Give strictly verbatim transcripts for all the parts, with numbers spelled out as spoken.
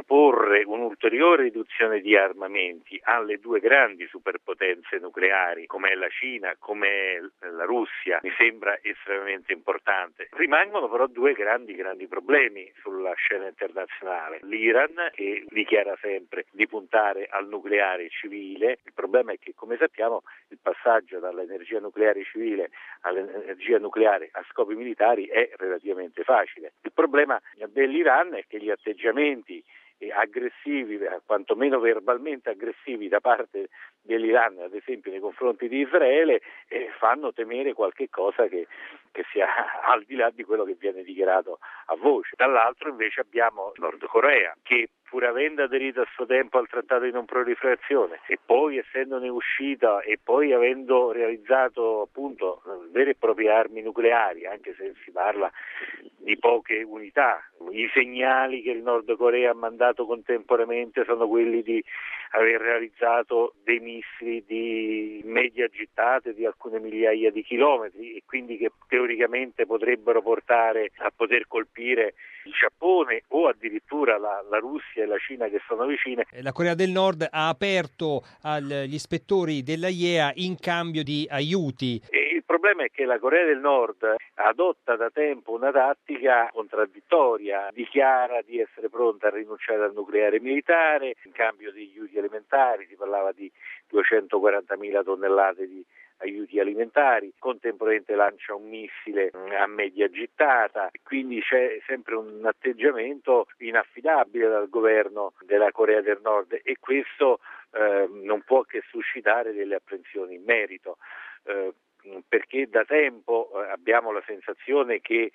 opporre un'ulteriore riduzione di armamenti alle due grandi superpotenze nucleari, come è la Cina, come è la Russia, mi sembra estremamente importante. Rimangono però due grandi, grandi problemi sulla scena internazionale. L'Iran, che dichiara sempre di puntare al nucleare civile. Il problema è che, come sappiamo, il passaggio dall'energia nucleare civile all'energia nucleare a scopi militari è relativamente facile. Il problema dell'Iran è che gli atteggiamenti aggressivi, quantomeno verbalmente aggressivi da parte dell'Iran, ad esempio nei confronti di Israele, eh, fanno temere qualche cosa che, che sia al di là di quello che viene dichiarato a voce. Dall'altro invece abbiamo Nord Corea, che pur avendo aderito a suo tempo al trattato di non proliferazione e poi essendone uscita e poi avendo realizzato appunto vere e proprie armi nucleari, anche se si parla di poche unità, i segnali che il Nord Corea ha mandato contemporaneamente sono quelli di aver realizzato dei missili di media gittata di alcune migliaia di chilometri e quindi che teoricamente potrebbero portare a poter colpire il Giappone o addirittura la, la Russia e la Cina che sono vicine. La Corea del Nord ha aperto agli ispettori della I E A in cambio di aiuti. E il problema è che la Corea del Nord adotta da tempo una tattica contraddittoria, dichiara di essere pronta a rinunciare al nucleare militare in cambio di aiuti alimentari, si parlava di duecentoquarantamila tonnellate di aiuti alimentari, contemporaneamente lancia un missile a media gittata, quindi c'è sempre un atteggiamento inaffidabile dal governo della Corea del Nord e questo eh, non può che suscitare delle apprensioni in merito, eh, perché da tempo eh, abbiamo la sensazione che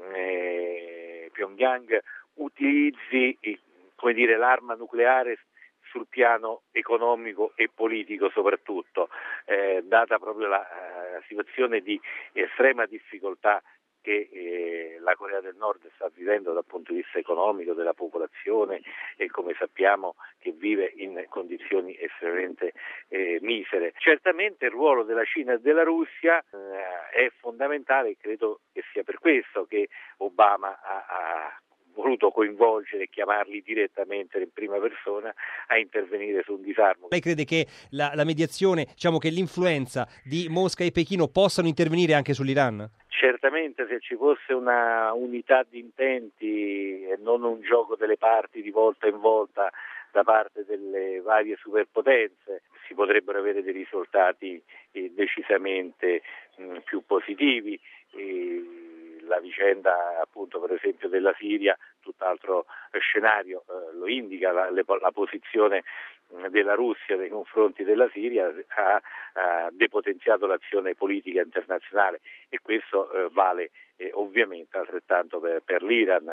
eh, Pyongyang utilizzi eh, come dire, l'arma nucleare sul piano economico e politico soprattutto, eh, data proprio la, la situazione di estrema difficoltà che eh, la Corea del Nord sta vivendo dal punto di vista economico, della popolazione e come sappiamo che vive in condizioni estremamente eh, misere. Certamente il ruolo della Cina e della Russia eh, è fondamentale e credo che sia per questo che Obama ha, ha voluto coinvolgere e chiamarli direttamente in prima persona a intervenire su un disarmo. Lei crede che la, la mediazione, diciamo che l'influenza di Mosca e Pechino possano intervenire anche sull'Iran? Certamente se ci fosse una unità di intenti e non un gioco delle parti di volta in volta da parte delle varie superpotenze, si potrebbero avere dei risultati eh, decisamente mh, più positivi. E la vicenda appunto per esempio della Siria, tutt'altro scenario, eh, lo indica la, le, la posizione della Russia nei confronti della Siria ha, ha depotenziato l'azione politica internazionale e questo eh, vale eh, ovviamente altrettanto per, per l'Iran.